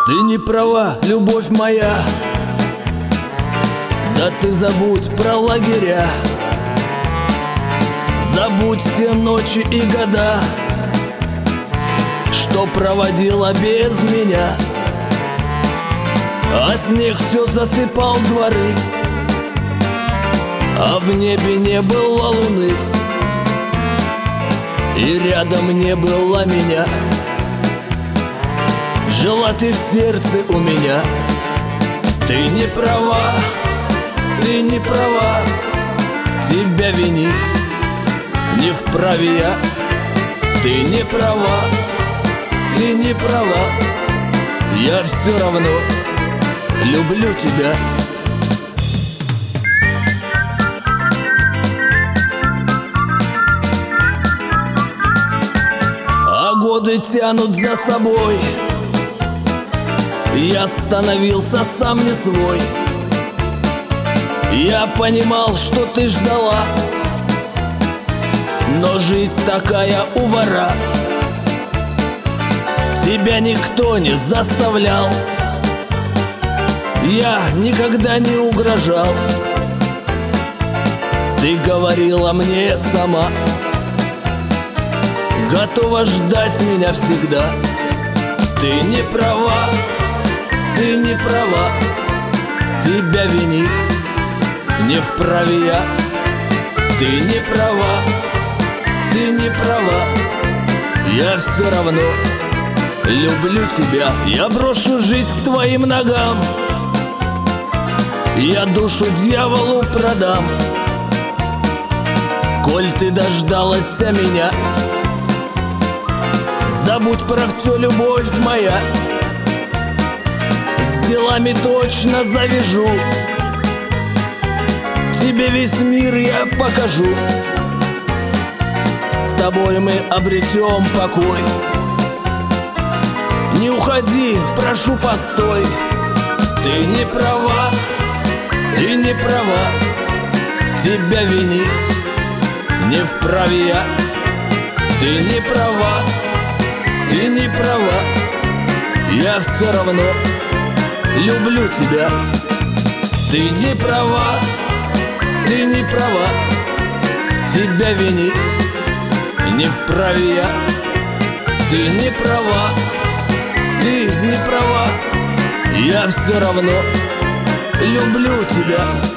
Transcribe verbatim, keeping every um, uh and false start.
Ты не права, любовь моя, да ты забудь про лагеря, забудь те ночи и года, что проводила без меня. А снег все засыпал дворы, а в небе не было луны, и рядом не было меня. Жила ты в сердце у меня. Ты не права, ты не права, тебя винить не вправе я. Ты не права, ты не права, я все равно люблю тебя. А годы тянут за собой, я становился сам не свой. Я понимал, что ты ждала, но жизнь такая у вора. Тебя никто не заставлял, я никогда не угрожал. Ты говорила мне сама, готова ждать меня всегда. Ты не права, ты не права, тебя винить не вправе я. Ты не права, ты не права, я все равно люблю тебя. Я брошу жизнь к твоим ногам, я душу дьяволу продам. Коль ты дождалась меня, забудь про все, любовь моя. С делами точно завяжу, тебе весь мир я покажу. С тобой мы обретем покой. Не уходи, прошу, постой. Ты не права, ты не права, тебя винить не вправе я. Ты не права, ты не права, я все равно люблю тебя. Ты не права, ты не права, тебя винить не вправе я. Ты не права, ты не права, я все равно люблю тебя.